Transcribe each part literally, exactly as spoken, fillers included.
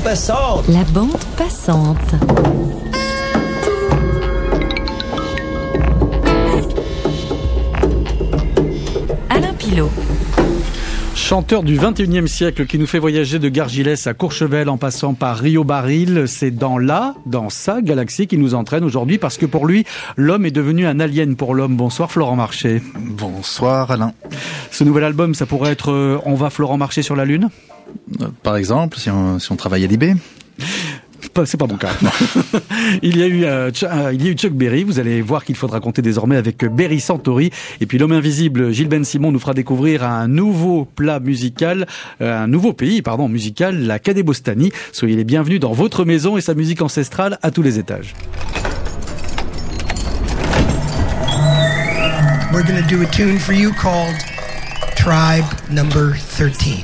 passante. La bande passante. Alain Pilot. Chanteur du vingt et unième siècle qui nous fait voyager de Gargilès à Courchevel en passant par Rio Baril, c'est dans la, dans sa galaxie qui nous entraîne aujourd'hui parce que pour lui, l'homme est devenu un alien pour l'homme. Bonsoir Florent Marché. Bonsoir Alain. Ce nouvel album, ça pourrait être euh, On va Florent marcher sur la Lune ? euh, Par exemple, si on, si on travaille à l'I B. C'est pas mon cas. il y a eu euh, Ch- euh, il y a eu Chuck Berry. Vous allez voir qu'il faudra compter désormais avec Berry Santori. Et puis l'homme invisible, Gilles Ben Simon, nous fera découvrir un nouveau plat musical, euh, un nouveau pays, pardon, musical, la Kadebostani. Soyez les bienvenus dans votre maison et sa musique ancestrale à tous les étages. We're going to do a tune for you called Tribe Number thirteen.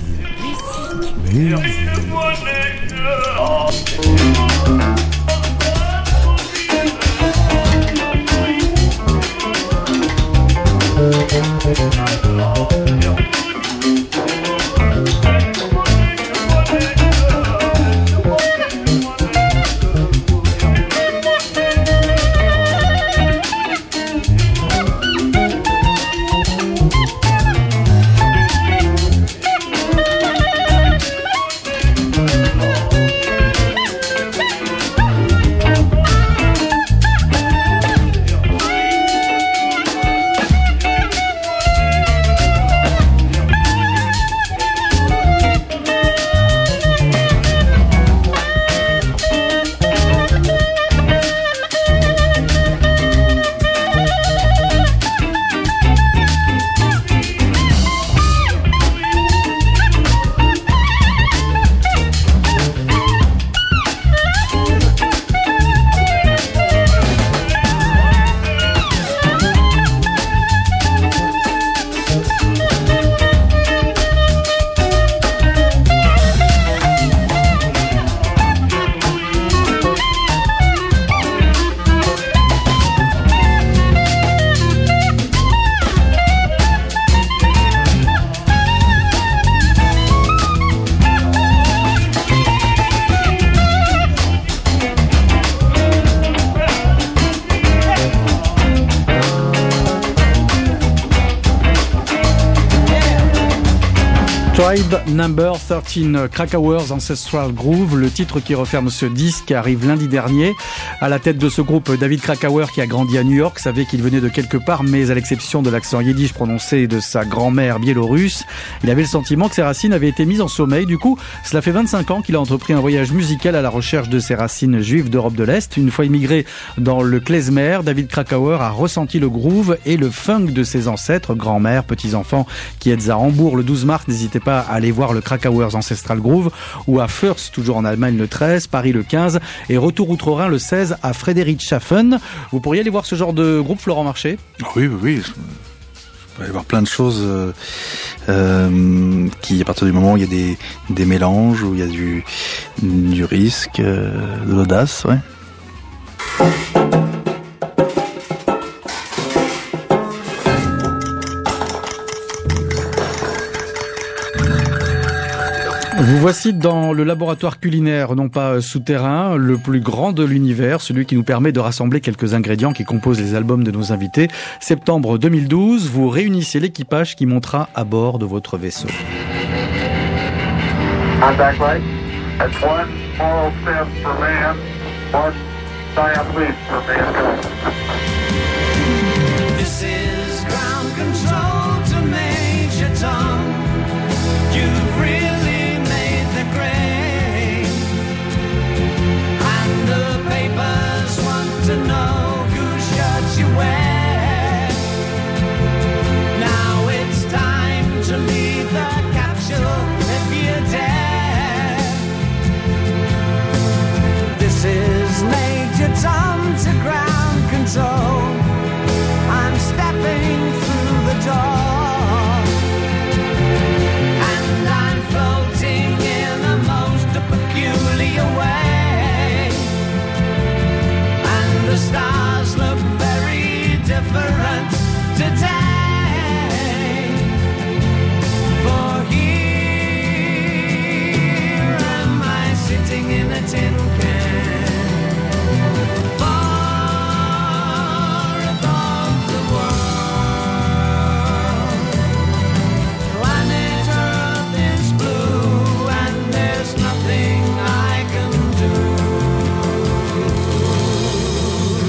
Tribe Number thirteen, Krakauer's Ancestral Groove, le titre qui referme ce disque arrive lundi dernier. À la tête de ce groupe, David Krakauer, qui a grandi à New York, savait qu'il venait de quelque part, mais à l'exception de l'accent yiddish prononcé de sa grand-mère biélorusse, il avait le sentiment que ses racines avaient été mises en sommeil. Du coup, cela fait vingt-cinq ans qu'il a entrepris un voyage musical à la recherche de ses racines juives d'Europe de l'Est. Une fois immigré dans le klezmer, David Krakauer a ressenti le groove et le funk de ses ancêtres, grand-mère, petits-enfants qui êtes à Hambourg le douze mars, n'hésitez pas à aller voir le Krakauer's Ancestral Groove, ou à Fürth, toujours en Allemagne, le treize, Paris le quinze, et retour outre-Rhin le seize à Friedrichshafen. Vous pourriez aller voir ce genre de groupe, Florent Marché ? Oui, oui, oui. Je peux aller voir plein de choses euh, euh, qui, à partir du moment où il y a des, des mélanges, où il y a du, du risque, euh, de l'audace, ouais. Vous voici dans le laboratoire culinaire, non pas souterrain, le plus grand de l'univers, celui qui nous permet de rassembler quelques ingrédients qui composent les albums de nos invités. Septembre deux mille douze, vous réunissez l'équipage qui montera à bord de votre vaisseau. Contact light. That's one small step for man, one giant leap for mankind. This is ground control to Major Tom. You've really made the grade, and the papers want to know whose shirt you wear. Now it's time to leave the capsule if you dare. This is Major Tom to ground control.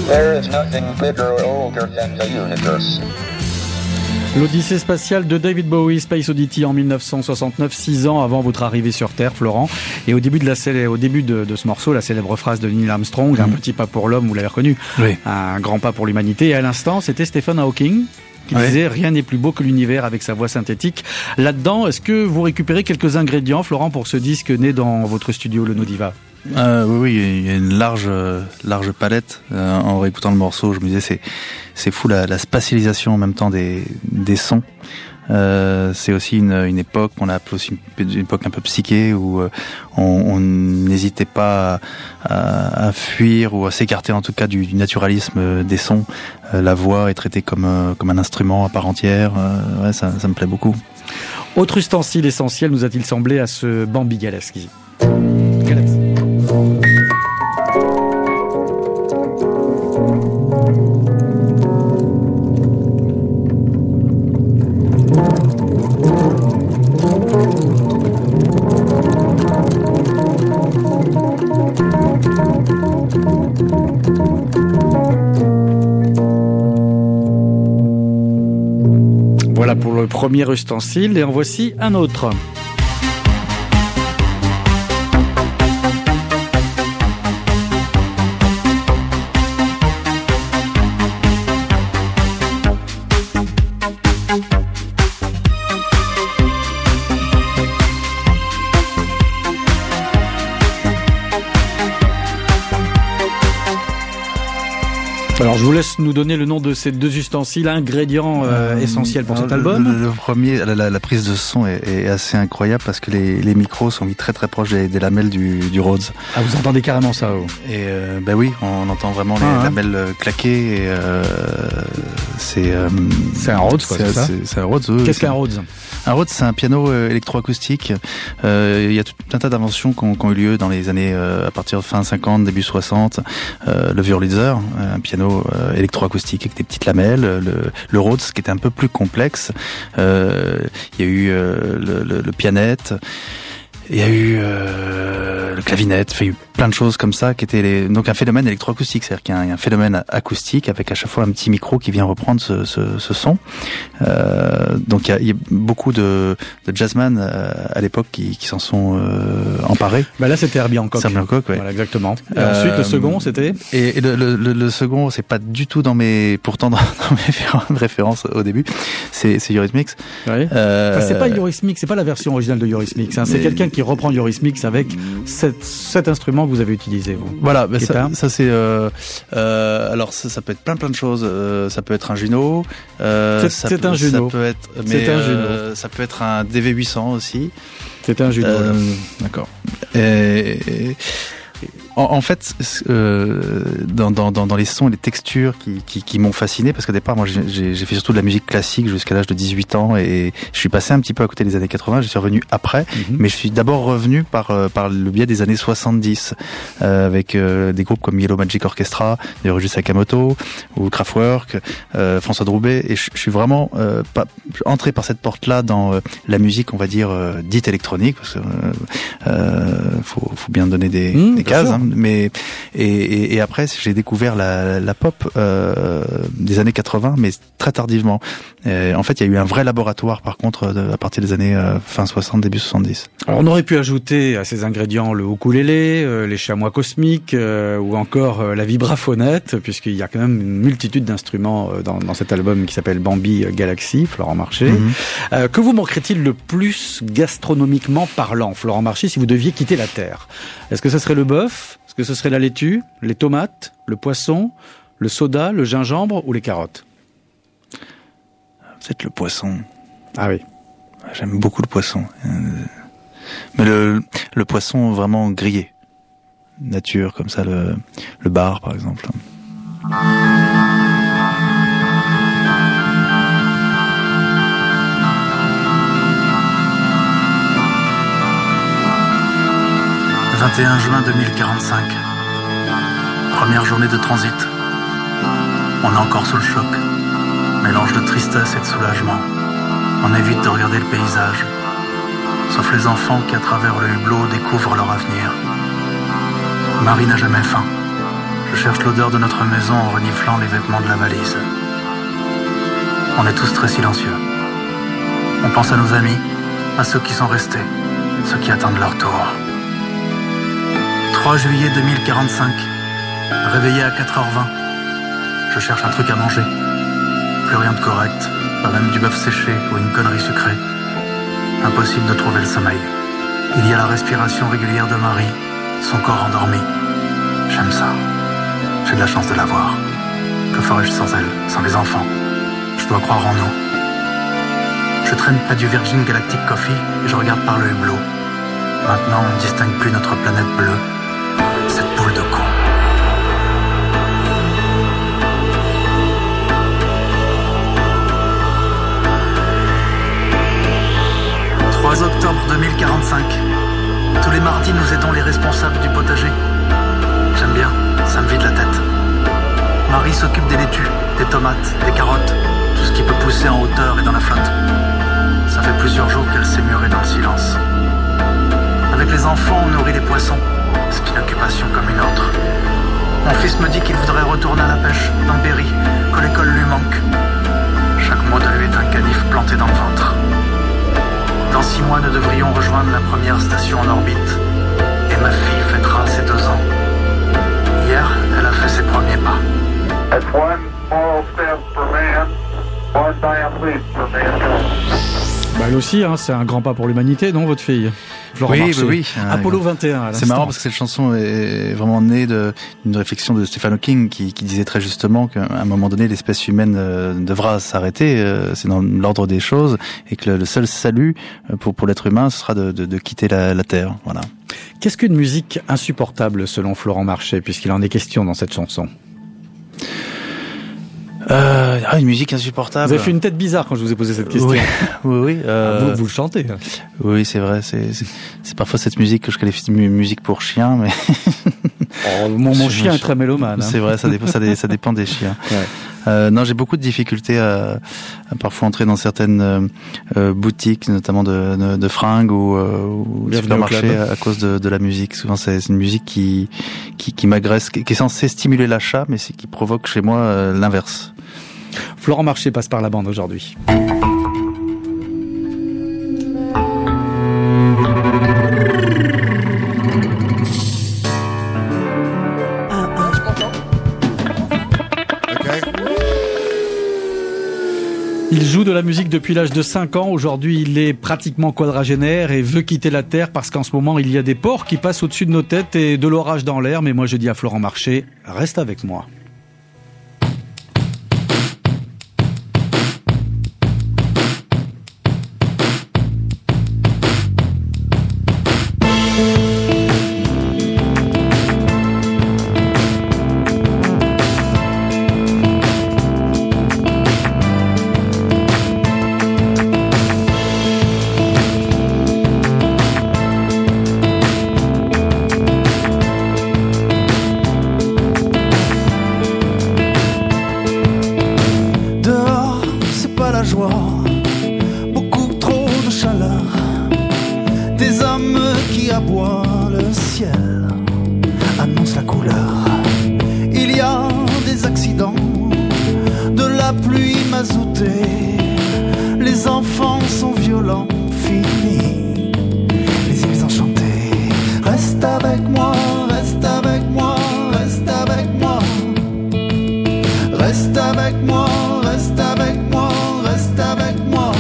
There is nothing bigger or older than the universe. L'Odyssée spatiale de David Bowie, Space Oddity en mille neuf cent soixante-neuf, six ans avant votre arrivée sur Terre, Florent. Et au début de la célé- au début de, de ce morceau, la célèbre phrase de Neil Armstrong, mmh. un petit pas pour l'homme, vous l'avez reconnu, oui. un grand pas pour l'humanité. Et à l'instant, c'était Stephen Hawking qui oui. disait rien n'est plus beau que l'univers avec sa voix synthétique. Là-dedans, est-ce que vous récupérez quelques ingrédients, Florent, pour ce disque né dans votre studio, le No Diva? Euh, oui, oui, il y a une large, large palette. Euh, en réécoutant le morceau, je me disais, c'est, c'est fou la, la spatialisation en même temps des, des sons. Euh, c'est aussi une, une époque, on l'a appelé aussi une, une époque un peu psyché où euh, on, on n'hésitait pas à, à, à fuir ou à s'écarter en tout cas du, du naturalisme des sons. Euh, la voix est traitée comme, euh, comme un instrument à part entière. Euh, ouais, ça, ça me plaît beaucoup. Autre ustensile essentiel nous a-t-il semblé à ce Bambi Galaxy? Galaxy. Voilà pour le premier ustensile et en voici un autre. Alors je vous laisse nous donner le nom de ces deux ustensiles, ingrédients euh, essentiels pour cet album. Le, le premier, la, la, la prise de son est, est assez incroyable parce que les, les micros sont mis très très proches des, des lamelles du, du Rhodes. Ah, vous entendez carrément ça, oh. Et euh, ben oui, on entend vraiment les ah, lamelles hein. claquer. Et, euh, c'est euh, c'est un Rhodes, quoi, c'est, c'est ça. C'est, c'est un Rhodes. Oui, Qu'est-ce qu'un Rhodes? Un Rhodes, c'est un piano euh, électroacoustique. Euh, il y a tout un tas d'inventions qui ont, qui ont eu lieu dans les années euh, à partir de fin cinquante, début soixante. Euh, le Wurlitzer, un piano euh, électroacoustique avec des petites lamelles. Le, le Rhodes, qui était un peu plus complexe. Euh, il y a eu euh, le, le, le pianette. Il y a eu euh, le clavinette, il y a eu plein de choses comme ça qui étaient les... donc un phénomène électroacoustique, c'est-à-dire qu'il y a un, il y a un phénomène acoustique avec à chaque fois un petit micro qui vient reprendre ce, ce, ce son. Euh, donc il y, a, il y a beaucoup de, de jazzman euh, à l'époque qui, qui s'en sont euh, emparés. Bah là c'était Herbie Hancock. Herbie Hancock, ouais. Voilà, exactement. Et euh, ensuite le second c'était. Et, et le, le, le, le second, c'est pas du tout dans mes, pourtant dans, dans mes références au début. C'est, c'est Eurythmics. Oui. Euh, enfin, c'est pas Eurythmics, c'est pas la version originale de Eurythmics. Hein, c'est mais... quelqu'un qui reprend Eurythmics avec cet, cet instrument que vous avez utilisé, vous. Voilà, ben ça, ça c'est euh, euh, alors ça, ça peut être plein plein de choses. Euh, ça peut être un Juno. Euh, c'est ça c'est peut, un Juno. Ça peut être, mais c'est un Juno. Euh, ça peut être un D V huit cents aussi. C'est un Juno. Euh, d'accord. Et, et, en, en fait, euh, dans, dans, dans les sons et les textures qui, qui, qui m'ont fasciné, parce qu'au départ, moi, j'ai, j'ai fait surtout de la musique classique jusqu'à l'âge de dix-huit ans, et je suis passé un petit peu à côté des années quatre-vingts. Je suis revenu après, mm-hmm. mais je suis d'abord revenu par par le biais des années soixante-dix, euh, avec euh, des groupes comme Yellow Magic Orchestra, de Ryuji Sakamoto ou Kraftwerk, euh, François Droubet, et je, je suis vraiment euh, pas, entré par cette porte-là dans euh, la musique, on va dire euh, dite électronique, parce que euh, faut, faut bien donner des, mmh, des cases. Hein, mais et, et, et après j'ai découvert la, la pop euh, des années quatre-vingts, mais très tardivement. Et en fait, il y a eu un vrai laboratoire par contre de, à partir des années euh, fin soixante, début soixante-dix. Alors on aurait pu ajouter à ces ingrédients le ukulélé, euh, les chamois cosmiques euh, ou encore euh, la vibraphonette, puisqu'il y a quand même une multitude d'instruments euh, dans, dans cet album qui s'appelle Bambi Galaxy, Florent Marché. Mm-hmm. Euh, que vous manquerait-il le plus gastronomiquement parlant, Florent Marché, si vous deviez quitter la Terre? Est-ce que ce serait le bœuf? Est-ce que ce serait la laitue, les tomates, le poisson, le soda, le gingembre ou les carottes? Peut-être le poisson. Ah oui. J'aime beaucoup le poisson. Mais le, le poisson vraiment grillé. Nature, comme ça, le, le bar, par exemple. vingt et un juin deux mille quarante-cinq. Première journée de transit. On est encore sous le choc. Mélange de tristesse et de soulagement. On évite de regarder le paysage. Sauf les enfants qui, à travers le hublot, découvrent leur avenir. Marie n'a jamais faim. Je cherche l'odeur de notre maison en reniflant les vêtements de la valise. On est tous très silencieux. On pense à nos amis, à ceux qui sont restés, ceux qui attendent leur tour. trois juillet deux mille quarante-cinq, réveillé à quatre heures vingt. Je cherche un truc à manger. Plus rien de correct, pas même du bœuf séché ou une connerie sucrée. Impossible de trouver le sommeil. Il y a la respiration régulière de Marie, son corps endormi. J'aime ça. J'ai de la chance de la voir. Que ferais-je sans elle, sans les enfants? Je dois croire en nous. Je traîne près du Virgin Galactic Coffee et je regarde par le hublot. Maintenant, on ne distingue plus notre planète bleue. Cette boule de con. trois octobre deux mille quarante-cinq. Tous les mardis, nous aidons les responsables du potager. J'aime bien, ça me vide la tête. Marie s'occupe des laitues, des tomates, des carottes, tout ce qui peut pousser en hauteur et dans la flotte. Ça fait plusieurs jours qu'elle s'est murée dans le silence. Avec les enfants, on nourrit les poissons. C'est une occupation comme une autre. Mon fils me dit qu'il voudrait retourner à la pêche, dans le Berry, que l'école lui manque. Chaque mot de lui est un canif planté dans le ventre. Dans six mois, nous devrions rejoindre la première station en orbite. Et ma fille fêtera ses deux ans. Hier, elle a fait ses premiers pas. That's one small step for man, one giant leap for mankind. Bah, elle aussi, hein, c'est un grand pas pour l'humanité, non, votre fille? Florent Oui, Marché. oui, oui. Apollo vingt et un. à C'est l'instant. marrant parce que cette chanson est vraiment née de- d'une réflexion de Stephen Hawking qui, qui disait très justement qu'à un moment donné l'espèce humaine euh, devra s'arrêter, euh, c'est dans l'ordre des choses, et que le, le seul salut euh, pour, pour l'être humain ce sera de, de, de quitter la, la Terre. Voilà. Qu'est-ce qu'une musique insupportable selon Florent Marché, puisqu'il en est question dans cette chanson? Euh, ah, une musique insupportable. Vous avez fait une tête bizarre quand je vous ai posé cette question. Oui, oui, oui. Euh, Vous, vous le chantez. Oui, c'est vrai. C'est, c'est, c'est parfois cette musique que je qualifie de mu- musique pour chien, mais Oh, mon, mon Je- chien je- est très mélomane. hein. c'est vrai. Ça dépend, ça, dé- ça dépend des chiens. Ouais. Euh, non, j'ai beaucoup de difficultés à, à parfois entrer dans certaines euh, euh, boutiques, notamment de, de, de fringues ou, euh, ou de Bienvenue au supermarchés club. à, à cause de, de la musique. Souvent, c'est, c'est une musique qui, qui, qui m'agresse, qui, qui est censée stimuler l'achat, mais c'est qui provoque chez moi euh, l'inverse. Florent Marché passe par la bande aujourd'hui. Il joue de la musique depuis l'âge de cinq ans. Aujourd'hui, il est pratiquement quadragénaire et veut quitter la Terre parce qu'en ce moment, il y a des porcs qui passent au-dessus de nos têtes et de l'orage dans l'air. Mais moi, je dis à Florent Marché, reste avec moi. Dehors, c'est pas la joie, beaucoup trop de chaleur, des hommes qui aboient, le ciel annonce la couleur. Il y a des accidents, de la pluie mazoutée, les enfants sont violents, finis, les îles enchantées. Reste avec moi, reste avec moi, reste avec moi. Reste avec moi, reste avec moi, reste avec moi.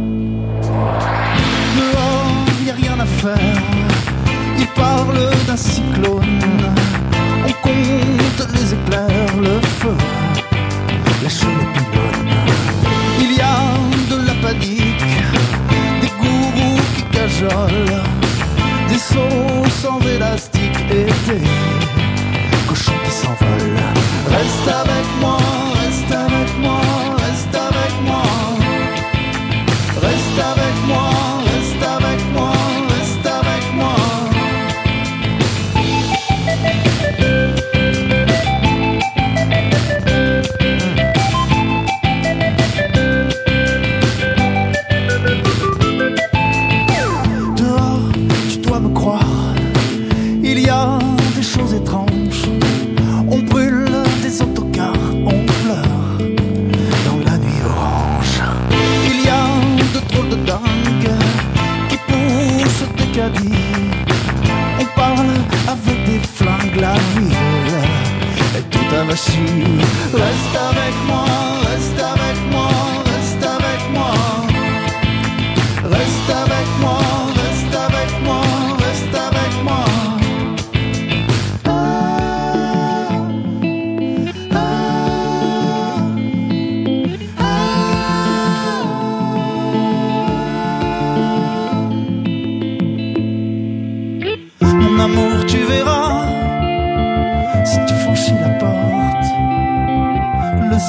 Dehors, y a rien à faire. Il parle d'un cyclone. On compte les éclairs, le feu, lâche les pylônes. Il y a de la panique, des gourous qui cajolent, des sauts sans élastique et des cochons qui s'envolent. Reste avec moi, reste avec moi, reste avec moi. Reste avec moi, reste avec moi, reste avec moi.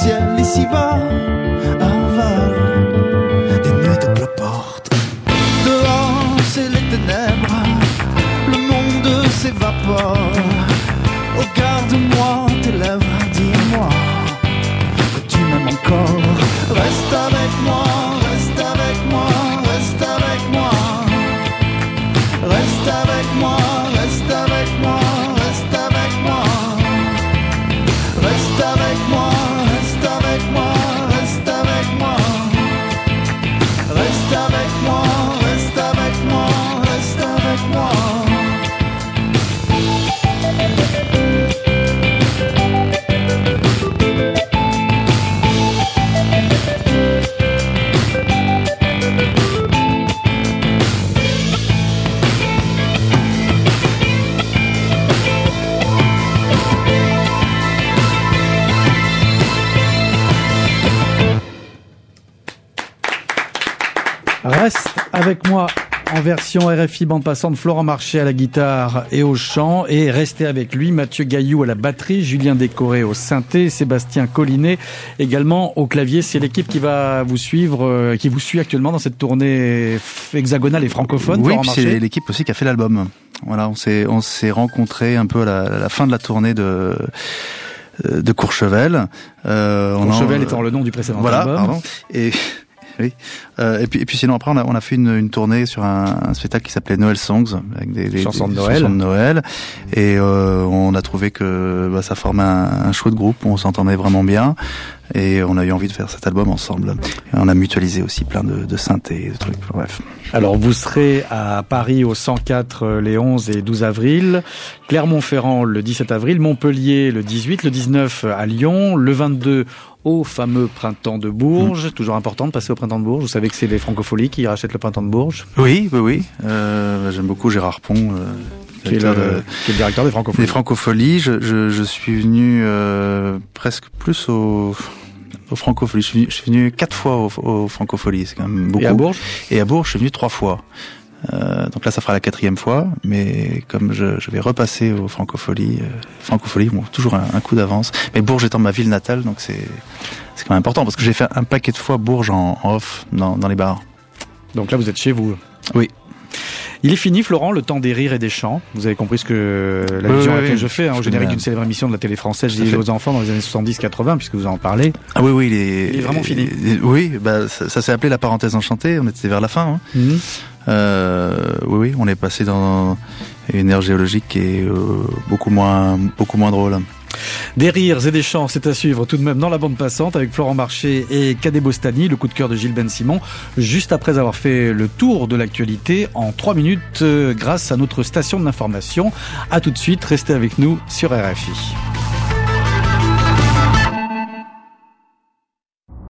ciel ici-bas avale des nuits de bleu porte. Dehors c'est les ténèbres, le monde s'évapore. Oh garde-moi tes lèvres, dis-moi que tu m'aimes encore. Reste avec moi, reste avec moi, reste avec moi. Reste avec moi, reste avec moi, reste avec moi. Reste avec moi, reste avec moi, reste avec moi. Reste avec moi, reste avec moi, reste avec moi. Reste avec moi en version R F I bande passante, Florent Marché à la guitare et au chant, et restez avec lui, Mathieu Gaillou à la batterie, Julien Décoré au synthé, Sébastien Collinet également au clavier. C'est l'équipe qui va vous suivre, euh, qui vous suit actuellement dans cette tournée hexagonale et francophone. Oui, Florent puis Marché. c'est l'équipe aussi qui a fait l'album. Voilà, on s'est on s'est rencontrés un peu à la, à la fin de la tournée de de Courchevel. Euh, Courchevel en, étant le nom du précédent voilà, album. Pardon. Et oui. Euh, et puis et puis sinon après on a on a fait une, une tournée sur un, un spectacle qui s'appelait Noël Songs avec des, des chansons de des Noël. chansons de Noël et euh, on a trouvé que bah, ça formait un, un chouette groupe, on s'entendait vraiment bien et on a eu envie de faire cet album ensemble. Et on a mutualisé aussi plein de, de synthés, de trucs. Bref. Alors vous serez à Paris au cent quatre les onze et douze avril, Clermont-Ferrand le dix-sept avril, Montpellier le dix-huit, le dix-neuf à Lyon, le vingt-deux au fameux Printemps de Bourges. Mmh. Toujours important de passer au Printemps de Bourges. Vous savez que c'est les Francopholies qui rachètent le Printemps de Bourges. Oui, oui, oui. Euh, j'aime beaucoup Gérard Pont, euh, qui, est le, de, qui est le directeur des Francopholies. Des Francopholies. Je, je, je suis venu euh, presque plus au... aux Francopholies. Je suis, venu, je suis venu quatre fois aux, aux Francopholies, c'est quand même beaucoup. Et à Bourges? Et à Bourges, je suis venu trois fois. Euh, donc là, ça fera la quatrième fois, mais comme je, je vais repasser aux Francopholies, euh, Francopholies, bon, toujours un, un coup d'avance. Mais Bourges étant ma ville natale, donc c'est c'est quand même important parce que j'ai fait un paquet de fois Bourges en, en off dans, dans les bars. Donc là, vous êtes chez vous. Oui. Il est fini, Florent, le temps des rires et des chants. Vous avez compris ce que l'allusion oui, à laquelle oui, je fais, hein, au générique d'une célèbre émission de la télé française dédiée aux enfants dans les années soixante-dix quatre-vingts, puisque vous en parlez. Ah oui, oui, il est, il est vraiment fini. Oui, bah, ça, ça s'est appelé La Parenthèse Enchantée, on était vers la fin. Hein. Mmh. Euh, oui, oui, on est passé dans une ère géologique qui est euh, beaucoup moins, beaucoup moins drôle. Des rires et des chants, c'est à suivre tout de même dans la bande passante avec Florent Marché et Cadet Bostani, le coup de cœur de Gilles Ben Simon, juste après avoir fait le tour de l'actualité en trois minutes euh, grâce à notre station d'information. À tout de suite, restez avec nous sur R F I.